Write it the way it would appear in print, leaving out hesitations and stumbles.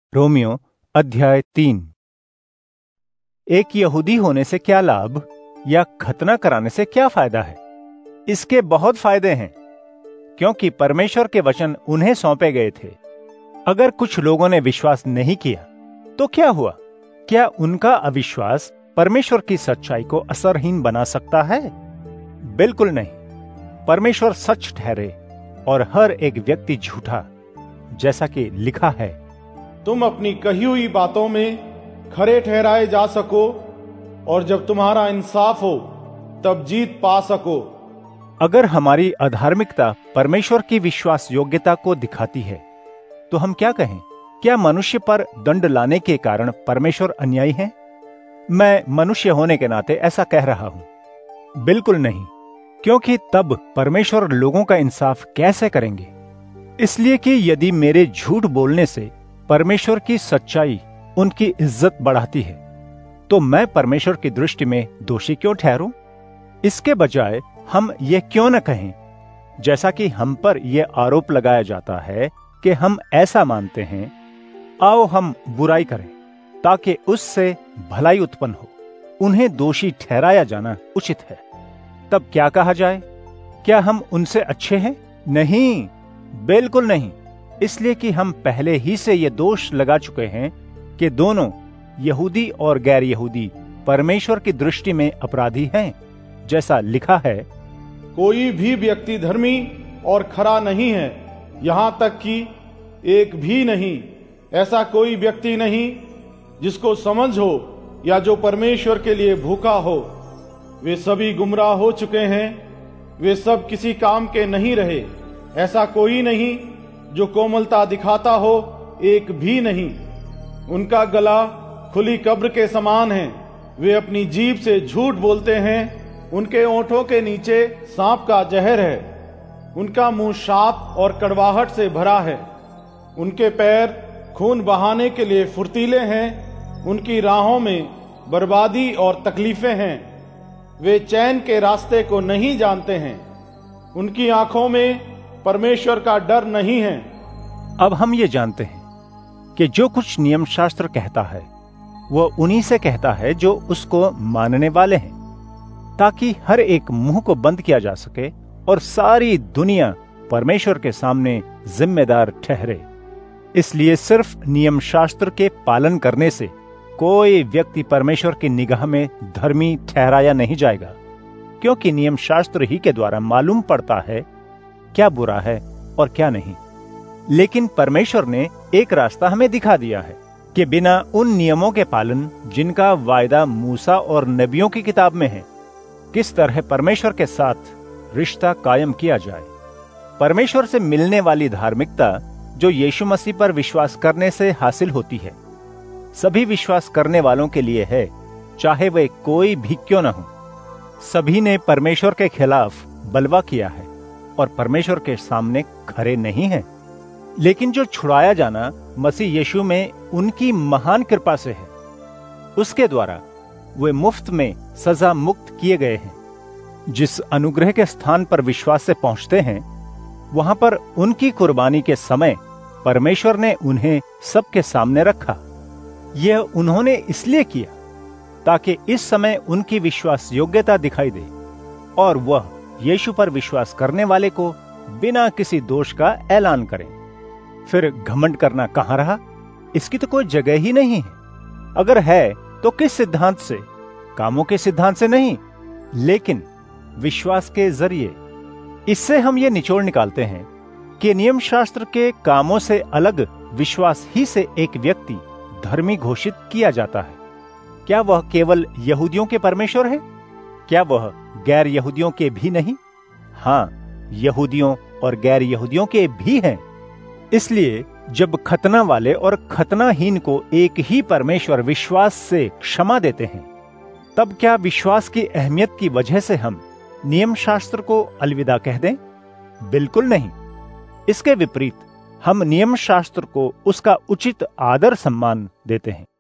Romeo अध्याय 3। एक यहूदी होने से क्या लाभ या खतना कराने से क्या फायदा है? इसके बहुत फायदे हैं, क्योंकि परमेश्वर के वचन उन्हें सौंपे गए थे। अगर कुछ लोगों ने विश्वास नहीं किया तो क्या हुआ? क्या उनका अविश्वास परमेश्वर की सच्चाई को असरहीन बना सकता है? बिल्कुल नहीं। परमेश्वर सच ठहरे और हर एक व्यक्ति झूठा, जैसा कि लिखा है, तुम अपनी कही हुई बातों में खरे ठहराए जा सको और जब तुम्हारा इंसाफ हो तब जीत पा सको। अगर हमारी अधार्मिकता परमेश्वर की विश्वास योग्यता को दिखाती है तो हम क्या कहें? क्या मनुष्य पर दंड लाने के कारण परमेश्वर अन्यायी है? मैं मनुष्य होने के नाते ऐसा कह रहा हूं। बिल्कुल नहीं, क्योंकि तब परमेश्वर लोगों का इंसाफ कैसे करेंगे? इसलिए कि यदि मेरे झूठ बोलने से परमेश्वर की सच्चाई उनकी इज्जत बढ़ाती है तो मैं परमेश्वर की दृष्टि में दोषी क्यों ठहरूं? इसके बजाय हम ये क्यों न कहें, जैसा कि हम पर यह आरोप लगाया जाता है कि हम ऐसा मानते हैं, आओ हम बुराई करें ताकि उससे भलाई उत्पन्न हो। उन्हें दोषी ठहराया जाना उचित है। तब क्या कहा जाए? क्या हम उनसे अच्छे हैं? नहीं, बिल्कुल नहीं। इसलिए कि हम पहले ही से ये दोष लगा चुके हैं कि दोनों यहूदी और गैर यहूदी परमेश्वर की दृष्टि में अपराधी हैं, जैसा लिखा है, कोई भी व्यक्ति धर्मी और खरा नहीं है, यहां तक कि एक भी नहीं। ऐसा कोई व्यक्ति नहीं जिसको समझ हो या जो परमेश्वर के लिए भूखा हो। वे सभी गुमराह हो चुके हैं, वे सब किसी काम के नहीं रहे। ऐसा कोई नहीं जो कोमलता दिखाता हो, एक भी नहीं। उनका गला खुली कब्र के समान है। वे अपनी जीभ से झूठ बोलते हैं। उनके ओंठों के नीचे सांप का जहर है। उनका मुंह शाप और कड़वाहट से भरा है। उनके पैर खून बहाने के लिए फुर्तीले हैं। उनकी राहों में बर्बादी और तकलीफें हैं। वे चैन के रास्ते को नहीं जानते हैं। उनकी आंखों में परमेश्वर का डर नहीं है। अब हम ये जानते हैं कि जो कुछ नियम शास्त्र कहता है वह उन्हीं से कहता है जो उसको मानने वाले हैं, ताकि हर एक मुंह को बंद किया जा सके और सारी दुनिया परमेश्वर के सामने जिम्मेदार ठहरे। इसलिए सिर्फ नियम शास्त्र के पालन करने से कोई व्यक्ति परमेश्वर की निगाह में धर्मी ठहराया नहीं जाएगा, क्योंकि नियम शास्त्र ही के द्वारा मालूम पड़ता है क्या बुरा है और क्या नहीं। लेकिन परमेश्वर ने एक रास्ता हमें दिखा दिया है कि बिना उन नियमों के पालन जिनका वायदा मूसा और नबियों की किताब में है, किस तरह परमेश्वर के साथ रिश्ता कायम किया जाए। परमेश्वर से मिलने वाली धार्मिकता जो यीशु मसीह पर विश्वास करने से हासिल होती है, सभी विश्वास करने वालों के लिए है, चाहे वे कोई भी क्यों न हो। सभी ने परमेश्वर के खिलाफ बलवा किया है और परमेश्वर के सामने खरे नहीं हैं। लेकिन जो छुड़ाया जाना मसीह यीशु में उनकी महान कृपा से है, उसके द्वारा वे मुफ्त में सजा मुक्त किए गए हैं। जिस अनुग्रह के स्थान पर विश्वास से पहुंचते हैं, वहां पर उनकी कुर्बानी के समय परमेश्वर ने उन्हें सबके सामने रखा। यह उन्होंने इसलिए किया ताकि इस समय उनकी विश्वास योग्यता दिखाई दे और वह यीशु पर विश्वास करने वाले को बिना किसी दोष का ऐलान करें। फिर घमंड करना कहां रहा? इसकी तो कोई जगह ही नहीं है। अगर है तो किस सिद्धांत से? कामों के सिद्धांत से नहीं, लेकिन विश्वास के जरिए। इससे हम ये निचोड़ निकालते हैं कि नियम शास्त्र के कामों से अलग विश्वास ही से एक व्यक्ति धर्मी घोषित किया जाता है। क्या वह केवल यहूदियों के परमेश्वर है? क्या वह गैर यहूदियों के भी नहीं? हां, यहूदियों और गैर यहूदियों के भी हैं। इसलिए जब खतना वाले और खतनाहीन को एक ही परमेश्वर विश्वास से क्षमा देते हैं, तब क्या विश्वास की अहमियत की वजह से हम नियम शास्त्र को अलविदा कह दें? बिल्कुल नहीं। इसके विपरीत हम नियम शास्त्र को उसका उचित आदर सम्मान देते हैं।